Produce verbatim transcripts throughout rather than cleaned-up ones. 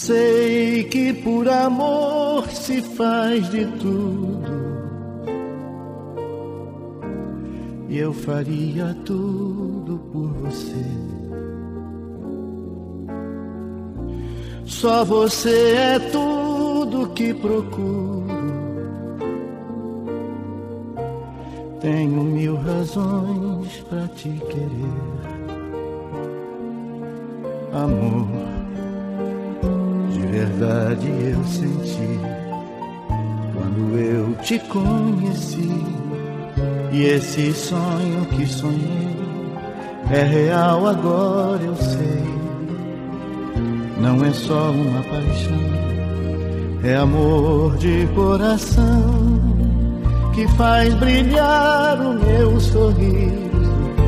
Sei que por amor se faz de tudo, e eu faria tudo por você. Só você é tudo que procuro. Tenho mil razões pra te querer. Amor, de verdade eu senti quando eu te conheci. E esse sonho que sonhei é real, agora eu sei. Não é só uma paixão, é amor de coração que faz brilhar o meu sorriso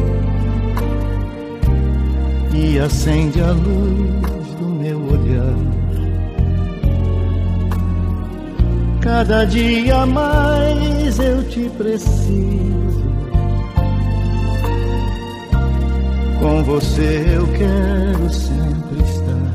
e acende a luz do meu olhar. Cada dia mais eu te preciso. Com você eu quero sempre estar.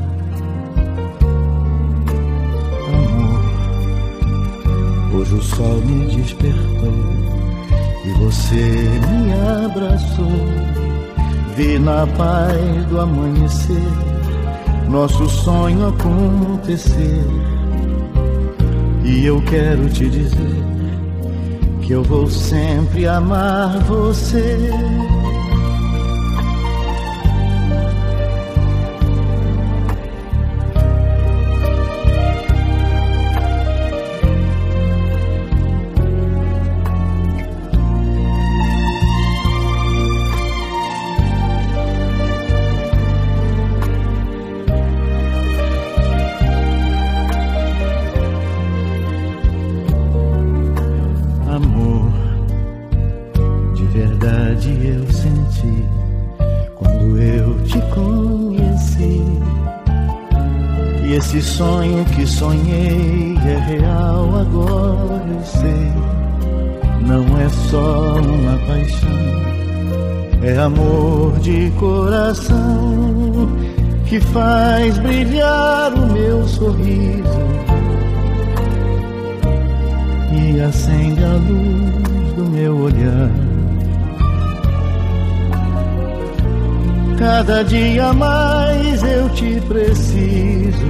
Amor, hoje o sol me despertou e você me abraçou. Vi na paz do amanhecer nosso sonho acontecer. E eu quero te dizer que eu vou sempre amar você. Eu senti quando eu te conheci. E esse sonho que sonhei é real, agora eu sei. Não é só uma paixão, é amor de coração que faz brilhar o meu sorriso e acende a luz do meu olhar. Cada dia mais eu te preciso.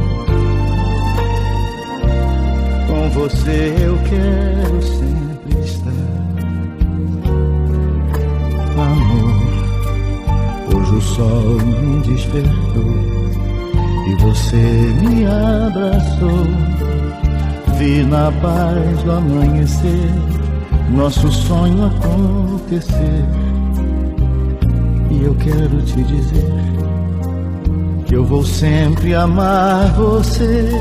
Com você eu quero sempre estar. Amor, hoje o sol me despertou e você me abraçou. Vi na paz do amanhecer nosso sonho acontecer. E eu quero te dizer que eu vou sempre amar você.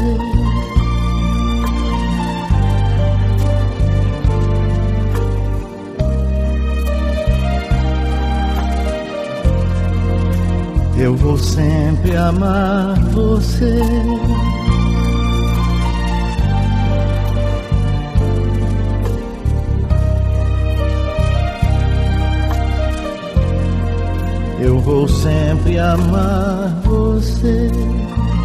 Eu vou sempre amar você. Eu vou sempre amar você.